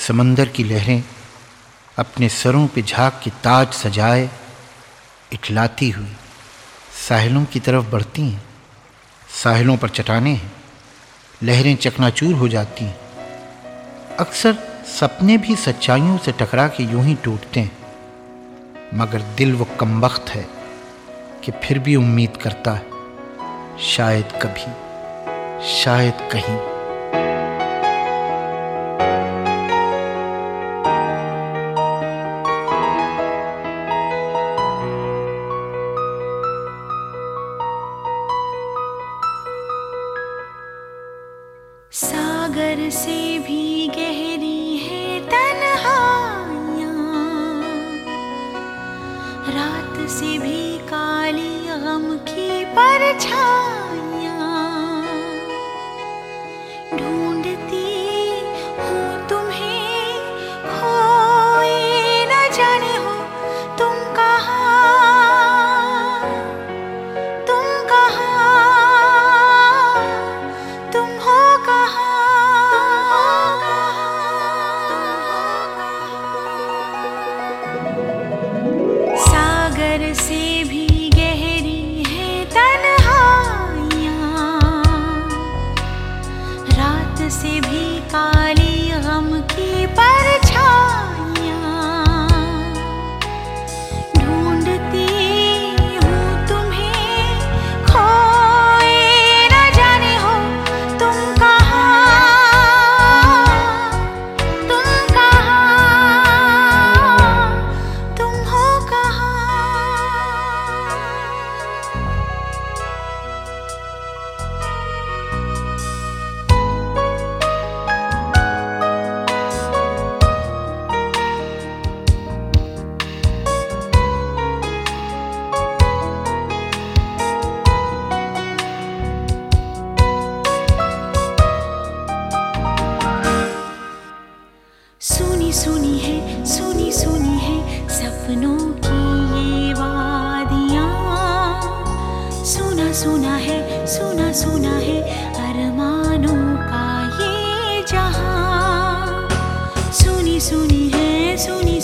समंदर की लहरें अपने सरों पे झाग के ताज सजाए इठलाती हुई साहिलों की तरफ बढ़ती हैं। साहिलों पर चट्टानें हैं, लहरें चकनाचूर हो जाती हैं। अक्सर सपने भी सच्चाइयों से टकरा के यूं ही टूटते हैं, मगर दिल वो कमबख्त है कि फिर भी उम्मीद करता है, शायद कभी, शायद कहीं। सागर से भी गहरी है तन्हाइयाँ, रात से भी काली गम की परछाइयाँ। ढूंढती हूँ तुम्हें, खोए न जाने हो तुम कहाँ, तुम कहाँ, तुम हो सागर से भी गहरी है तन्हाइयाँ, रात से भी काली गम की परछाइयाँ। ढूंढती हूँ तुम्हें, खोए न जाने हो तुम कहाँ, तुम कहाँ, तुम हो कहाँ। सुनी सुनी है, सुनी सुनी है सपनों की ये वादियाँ। सुना सुना है, सुना सुना है अरमानों का ये जहां। सुनी सुनी है, सुनी